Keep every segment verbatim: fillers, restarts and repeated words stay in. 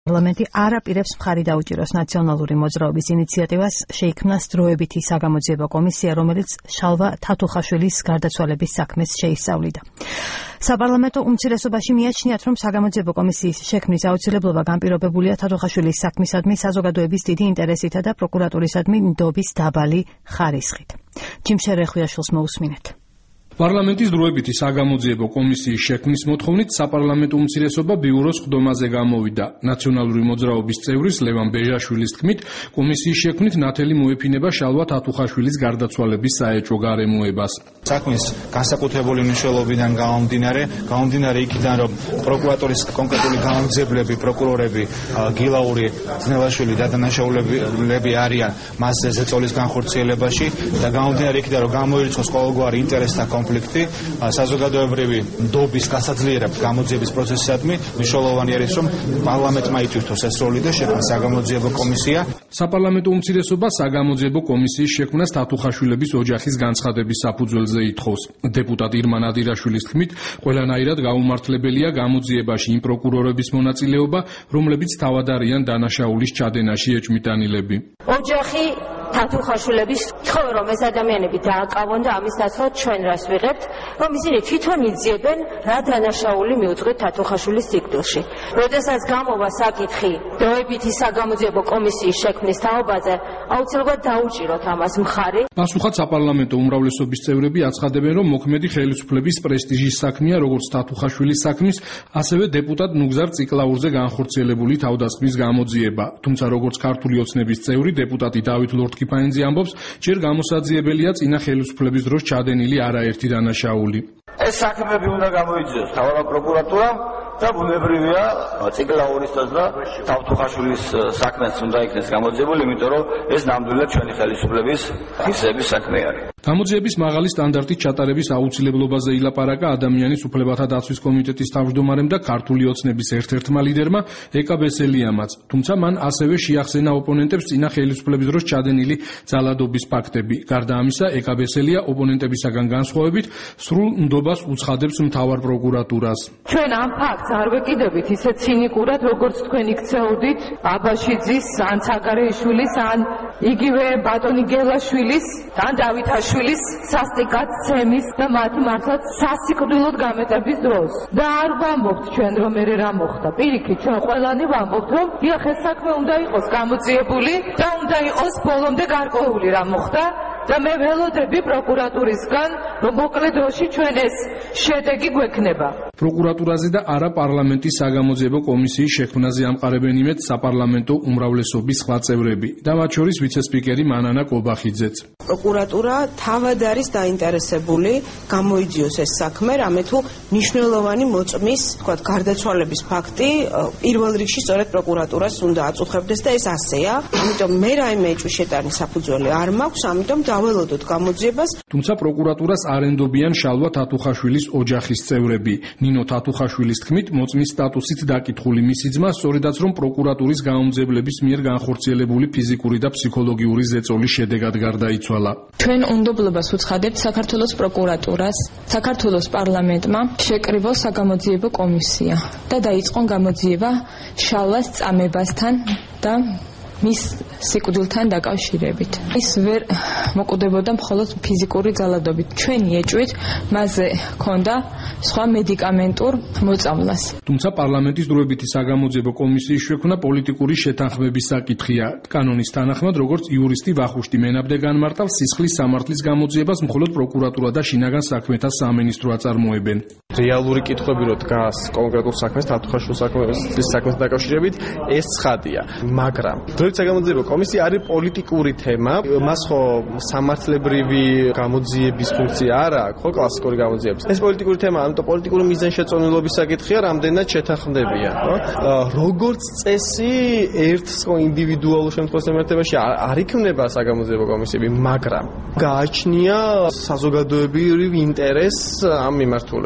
პარლამენტი არ აპირებს მხარი დაუჭიროს ნაციონალური მოძრაობის ინიციატივას შეიქმნას დროებითი საგამოძიებო კომისია, რომელიც შალვა თათუხაშვილის გარდაცვალების საქმეს შეისწავლიდა. საპარლამენტო უმცირესობაში მიაჩნიათ, რომ საგამოძიებო კომისიის შექმნის აუცილებლობა განპირობებულია თათუხაშვილის საქმისადმი საზოგადოების დიდი ინტერესითა და პროკურატურისადმი ნდობის დაბალი ხარისხით. ჯიმ შერეხვიაშვილს მოусმინეთ. პარლამენტის დროებითი საგამოძიებო კომისიის შექმნის მოთხოვნით საპარლამენტო უმცირესობა ბიუროს ხდომაზე გამოვიდა. ნაციონალური მოძრაობის წევრის ლევან ბეჟაშვილის თქმით, კომისიის შექმნით ნათელი მოეფინება შალვა თათუხაშვილის გარდაცვალების საეჭვო გარემოებას. საქმის განსაკუთრებული მნიშვნელობიდან გამომდინარე, გამომდინარე იქიდან, რომ პროკურატურის კონკრეტული გამომძიებლები, პროკურორები, გილაური, ძნელაშვილი და დანაშაულები არიან მასზე ზეწოლის განხორციელებაში და გამომდინარე იქიდან, რომ გამოირიცხოს ყოველგვარი ინტერესთა კონფლიქტი საზოგადოებრივი ნდობის გასაძლიერებად გამოძიების პროცესისადმი მნიშვნელოვანი არის, რომ პარლამენტმა ითვისოს ეს როლი და შექმნას საგამოძიებო კომისია. საპარლამენტო უმცირესობა საგამოძიებო კომისიის შექმნას თათუხაშვილების ოჯახის განცხადების საფუძველზე ითხოვს. დეპუტატ ირმა ნადირაშვილის თქმით, ყველანაირად გაუმართლებელია გამოძიებაში იმ პროკურორების მონაწილეობა, რომლებიც თავად არიან დანაშაულის ჩადენაში ეჭვმიტანილები. ოჯახი თათუხაშვილების თხოვე რომ ეს ადამიანები დააკავონ და ამის ნაცვლად ჩვენ რას ვიღებთ, რომ ისინი თვითონ იძიებენ რა დანაშაული მიუძღვით თათუხაშვილის სიკვდილში. როდესაც გამოვა საკითხი დროებითი საგამოძიებო კომისიის შექმნის თაობაზე, აუცილებლად დაუჭიროთ ამას მხარი. პასუხად საპარლამენტო უმრავლესობის წევრები აცხადებენ, რომ მოქმედი ხელისუფლების პრესტიჟის საქმეა როგორც თათუხაშვილის საქმის, ასევე დეპუტატ ნუგზარ წიკლაურზე განხორციელებული თავდასხმის გამოძიება. თუმცა როგორც ქართული ოცნების წევრი დეპუტატი დავით ლორთქიფანიძე ამბობს, ჯერ გამოსაძიებელია წინა ხელისუფლების დროს ჩადენილი არაერთი დანაშაული. ეს საქმეები უნდა გამოიძიოს თავად პროკურატურამ და ბუნებრივია წიკლაურისაც და თათუხაშვილის საქმეც უნდა იქნეს გამოძიებული, იმიტომ რომ ეს ნამდვილად ჩვენი ხელისუფლების ღირსების საქმე არის. გამოძიების მაღალი სტანდარტით ჩატარების აუცილებლობაზე ილაპარაკა ადამიანის უფლებათა დაცვის კომიტეტის თავმჯდომარემ და ქართული ოცნების ერთ-ერთმა ლიდერმა ეკა ბესელიამაც. თუმცა მან ასევე შეახსენა ოპონენტებს წინა ხელისუფლების დროს ჩადენილი ძალადობის ფაქტები. გარდა ამისა, ეკა ბესელია ოპონენტებისაგან განსხვავებით სრულ ნდობას უცხადებს მთავარ პროკურატურას. ჩვენ ამ ფაქტს არ ვეკიდებით ისე ცინიკურად, როგორც თქვენ იქცეოდით აბაშიძის, ან ცაგარეიშვილის, ან იგივე ბატონი გელაშვილის, ან დავითაშვილის სასტიკად ცემის და მათი მართლაც სასიკვდილოდ გამეტების დროს. და არ ვამბობთ ჩვენ რომ მე რა მოხდა. პირიქით, ჩვენ ყველანი ვამბობთ, რომ დიახ, ეს საქმე უნდა იყოს გამოძიებული და უნდა იყოს ბოლომდე გარკვეული რა მოხდა. და მე ველოდები პროკურატურისგან, რომ მოკლე დროში ჩვენ ეს შედეგი გვექნება. პროკურატურაზე და არა პარლამენტის საგამოძიებო კომისიის შექმნაზე ამყარებენ იმედს საპარლამენტო უმრავლესობის სხვა წევრები და მათ შორის ვიცე-სპიკერი მანანა კობახიძეც. პროკურატურა თავად არის დაინტერესებული გამოიძიოს ეს საქმე, რამე თუ მნიშვნელოვანი მოწმის, თქვათ, გარდაცვალების ფაქტი პირველ რიგში სწორედ პროკურატურას უნდა აწუხებდეს და ეს ასეა. ამიტომ მე რაიმე ეჭვის შეტანის საფუძველი არ მაქვს, ამიტომ დაველოდოთ გამოძიებას. თუმცა პროკურატურას არ ენდობიან შალვა თათუხაშვილის ოჯახის წევრები. ნინო თათუხაშვილის თქმით, მოწმის სტატუსით დაკითხული მისი ძმა სწორედაც რომ პროკურატურის გამომძიებლების მიერ განხორციელებული ფიზიკური და ფსიქოლოგიური ზეწოლის შედეგად გარდაიცვალა. ჩვენ უნდობლობას უცხადებთ საქართველოს პროკურატურას, საქართველოს პარლამენტმა შეკრიბოს საგამოძიებო კომისია და დაიწყონ გამოძიება შალვას წამებასთან და მის სიკვდილთან დაკავშირებით. ის ვერ მოკვდებოდა მხოლოდ ფიზიკური ძალადობით. ჩვენი ეჭვით მასზე ჰქონდა სხვა მედიკამენტურ მოწამვლას. თუმცა პარლამენტის დროებითი საგამოძიებო კომისიის შექმნა პოლიტიკური შეთანხმების საკითხია. კანონის თანახმად, როგორც იურისტი ვახუშტი მენაბდე განმარტავს, სისხლის სამართლის გამოძიებას მხოლოდ პროკურატურა და შინაგან საქმეთა სამინისტრო აწარმოებენ. რეალური კითხვები რო დგას კონკრეტულ საქმეს თათუხაშვილის საქმესთან დაკავშირებით, ეს ცხადია, მაგრამ საგამოძიებო კომისია არის პოლიტიკური თემა, მას ხო სამართლებრივი გამოძიების ფუნქცია არ აქვს, ხო კლასიკური გამოძიების. ეს პოლიტიკური თემა, ამიტომ პოლიტიკური მიზანშეწონილობის საკითხია, რამდენად შეთანხმდებია, ხო? როგორც წესი, ერთ ინდივიდუალურ შემთხვევაში შემართებაში არ იქნება საგამოძიებო კომისიები, მაგრამ გააჩნია საზოგადოებრივი ინტერესს ამ მიმართულებით.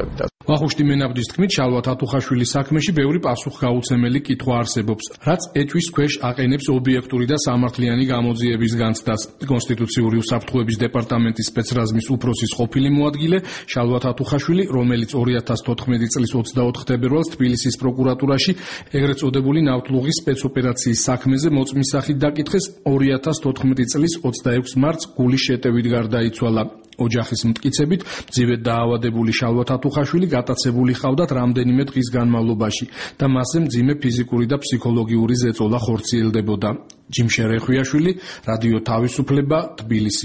ვახუშტი მენაბდის თქმით, შალვა თათუხაშვილის საქმეში ბევრი პასუხგაუცემელი კითხვა არსებობს, რაც ეჭვის ქვეშ აყენებს ობიექტური და სამართლიანი გამოძიების განცდას. კონსტიტუციური უსაფრთხოების დეპარტამენტის სპეცრაზმის უფროსის ყოფილი მოადგილე შალვა თათუხაშვილი, რომელიც ორი ათას თოთხმეტი წლის ოცდაოთხ თებერვალს თბილისის პროკურატურაში ეგრეთ წოდებული ნავთლუღის სპეცოპერაციის საქმეზე მოწმის სახით დაკითხეს, ორი ათას თოთხმეტი წლის ოცდაექვსი მარტს გულის შეტევით გარდაიცვალა. ოჯახის მტკიცებით, მძივედ დაავადებული შალვა თათუხაშვილი გატაცებული ჰყავდათ რამდენიმე დღის განმავლობაში და მასზე მძიმე ფიზიკური და ფსიქოლოგიური ზეწოლა ხორციელდებოდა. ჯიმშე რეხვიაშვილი, რადიო თავისუფლება, თბილისი.